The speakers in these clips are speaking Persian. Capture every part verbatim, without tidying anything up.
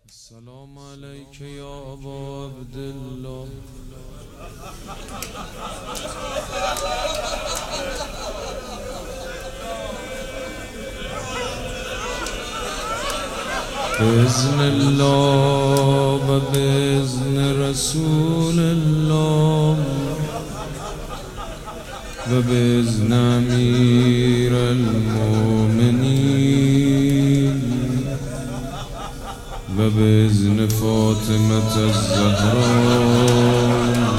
السلام عليك يا أبا عبد الله. بإذن الله وبإذن رسول الله وبإذن أمير المؤمنين وبإذن فاطمة الزهراء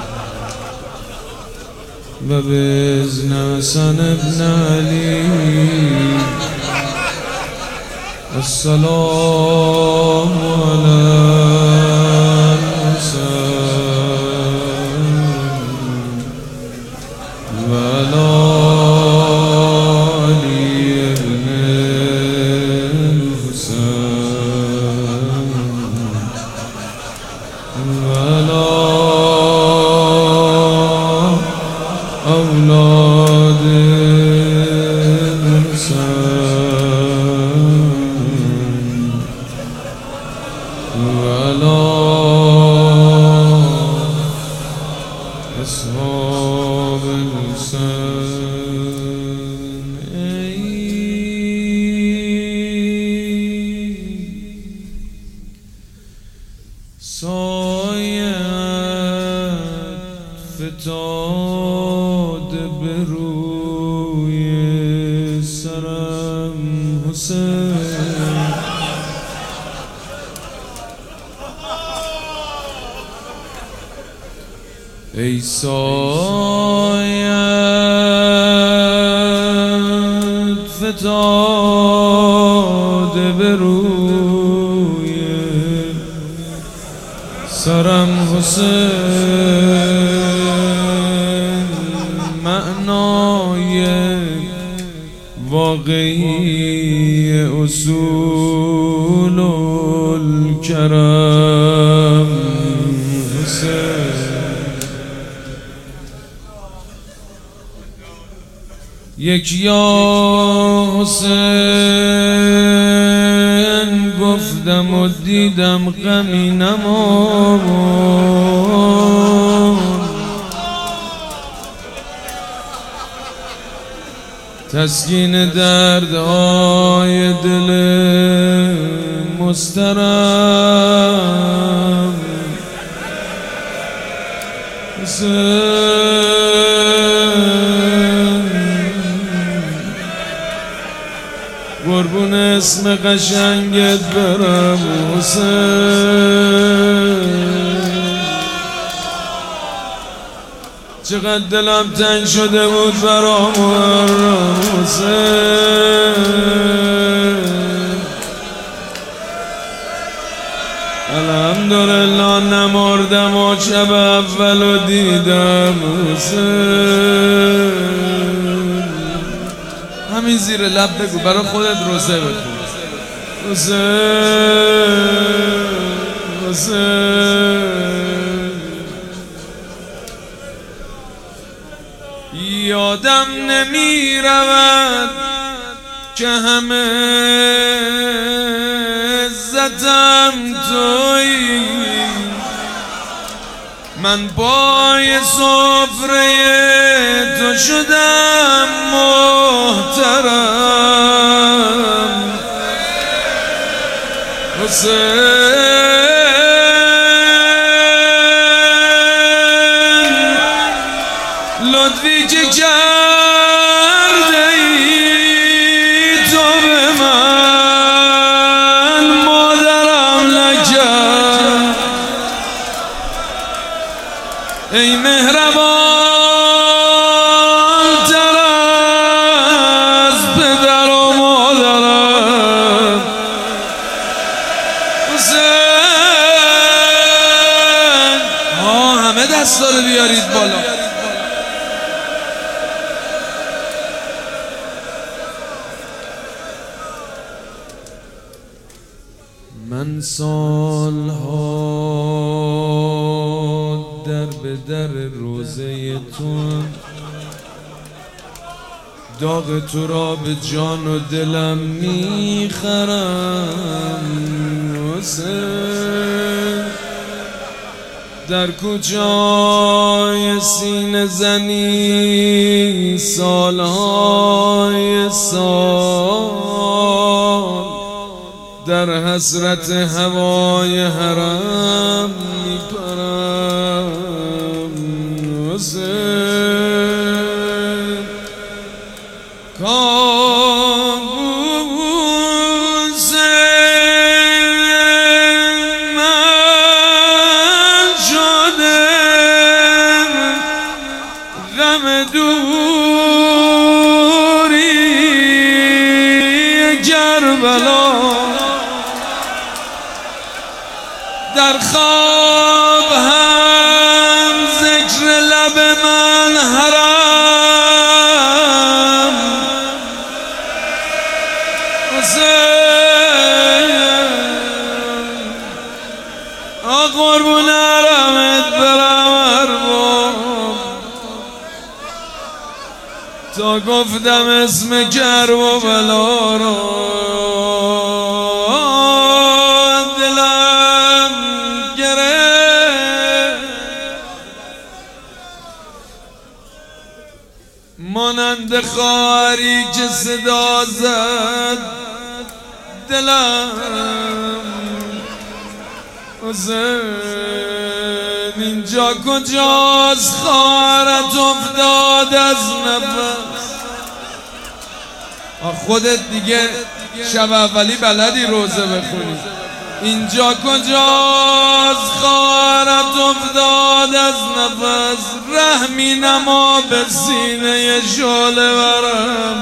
وبإذن حسن بن علي السلام على الحسين وعلى علي بن الحسين وعلى أولاد الحسين وعلى أصحاب الحسين. سایت فتاد به روی سرم حسین، ای سایت فتاد به روی سرم حسین، معنای واقعی اصول الکرم حسین. یک یا حسین گفتم و دیدم غمی نماند، تسکین دردهای دل مضطرب حسین. قربون اسم قشنگت برم حسین، چقدر دلم تنگ شده بود برام حسین. الحمدلله نمردم و شب اولو دیدم حسین. همین زیر لب بگو برای خودت روزه بکن حسین حسین. یادم نمی رود که همه عزتم تویی، من پای سفره تو شدم محترم حسین. لطفی که کرده ای تو به من مادرم نکرد، ای مهربان تر از پدر و مادرم حسین. ها همه دستا رو بیارید بالا. من سالها در به در روزه تو، داغ تو را به جان و دلم میخرم حسین در کوچه‌های سینه زنی سالهای سال در حسرت هوای حرم میپرم حسین کابوس من شده غم دوری کربلا در خواب هم ذکر لب من حرام حسین آ قربون حرمت برم ارباب تا گفتم اسم کرب و بلا را مانند خاری که صدا زد دلم حسین اینجا کجاست خارت افتاد از نفس خودت دیگه شب اولی بلدی روزه بخونی اینجا کجاست خارت افتاد از نفس رحمی نما به سینه شعله برم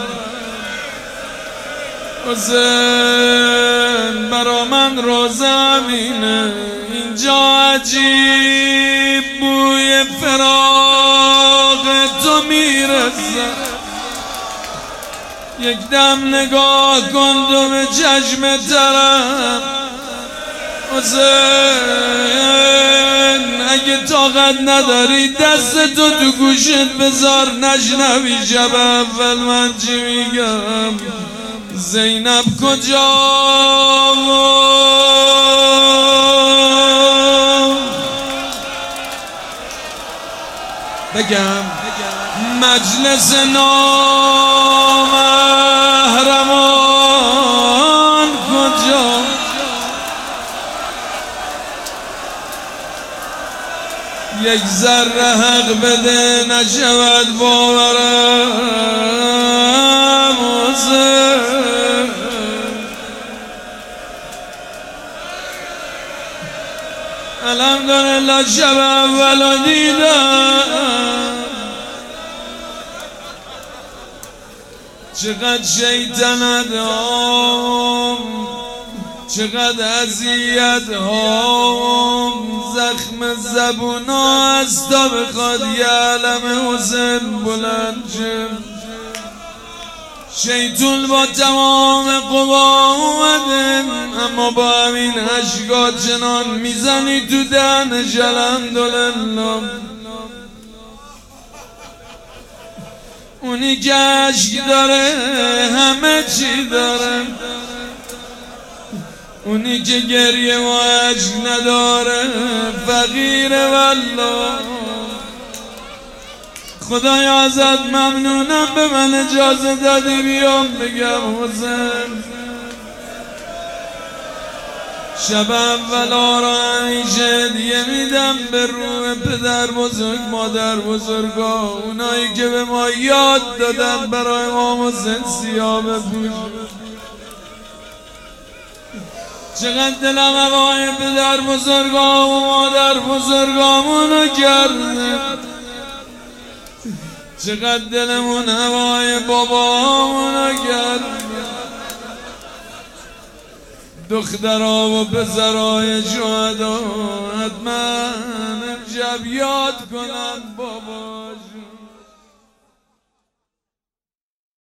حسین برا من روزه امینه اینجا عجیب بوی فراق تو میرسه یک دم نگاه کن تو به چشم ترم حسین اگه طاقت نداری دست تو تو گوشت بذار نشنوی شب اول من چی میگم زینب کجا بگم مجلس نامحرمان کجا یک ذره حق بده نشود باورم حسین الحمدلله شب اولو دیدم چقدر شیطنت هام چقدر اذیت هام زخم زبونا است تا بخواد یه علم حسین بلند شه شیطون با تمام قوا اومده اما با همین اشکا چنان میزنی تو دهنش الحمدلله اونی که عشق داره همه چی داره اونی که گریه و عشق نداره فقیره والله خدایا ازت ممنونم به من اجازه دادی بیام بگم حسین شب اولا را همیشه دیگه میدم به روح پدر بزرگ مادر بزرگا اونایی که به ما یاد دادن برای امام حسین سیاه بپوش چقدر دلم هوای پدر بزرگا و مادر بزرگامونو کرده چقدر دلمون هوای بابامونو کرده دخترها و پسرهای شهدا حتما امشب یاد کنن بابا